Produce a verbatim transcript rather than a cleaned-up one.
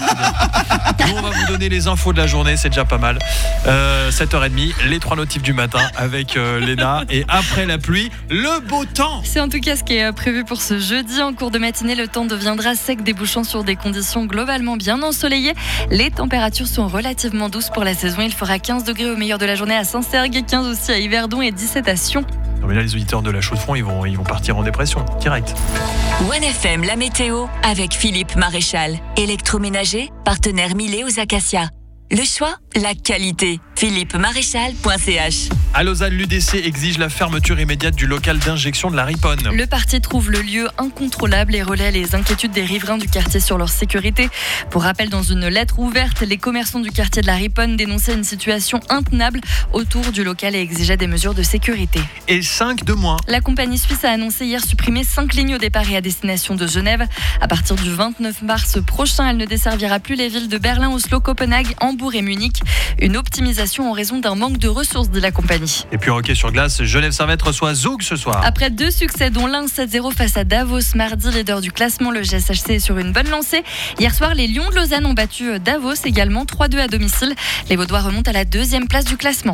Nous, on va vous donner les infos de la journée, c'est déjà pas mal. Euh, sept heures trente, les trois notifs du matin avec euh, Léna. Et après la pluie, le beau temps. C'est en tout cas ce qui est prévu pour ce jeudi. En cours de matinée, le temps deviendra sec, débouchant sur des conditions globalement bien ensoleillées. Les températures sont relativement douces pour la saison. Il fera quinze degrés au meilleur de la journée à Saint-Cergue, quinze aussi à Yverdon et dix-sept à Sion. Non mais là, les auditeurs de la Chaux-de-Fonds, ils vont, ils vont partir en dépression, direct. One F M, la météo, avec Philippe Maréchal. Électroménager, partenaire Millet aux Acacias. Le choix, la qualité. philippe maréchal point c h. À Lausanne, l'U D C exige la fermeture immédiate du local d'injection de la Riponne. Le parti trouve le lieu incontrôlable et relaie les inquiétudes des riverains du quartier sur leur sécurité. Pour rappel, dans une lettre ouverte, les commerçants du quartier de la Riponne dénonçaient une situation intenable autour du local et exigeaient des mesures de sécurité. Et cinq de moins. La compagnie suisse a annoncé hier supprimer cinq lignes au départ et à destination de Genève. À partir du vingt-neuf mars prochain, elle ne desservira plus les villes de Berlin, Oslo, Copenhague, Hambourg et Munich. Une optimisation en raison d'un manque de ressources, dit la compagnie. Et puis en hockey sur glace, Genève-Servette reçoit Zoug ce soir. Après deux succès, dont l'un sept zéro face à Davos mardi, leader du classement, le G S H C est sur une bonne lancée. Hier soir, les Lions de Lausanne ont battu Davos également trois deux à domicile. Les Vaudois remontent à la deuxième place du classement.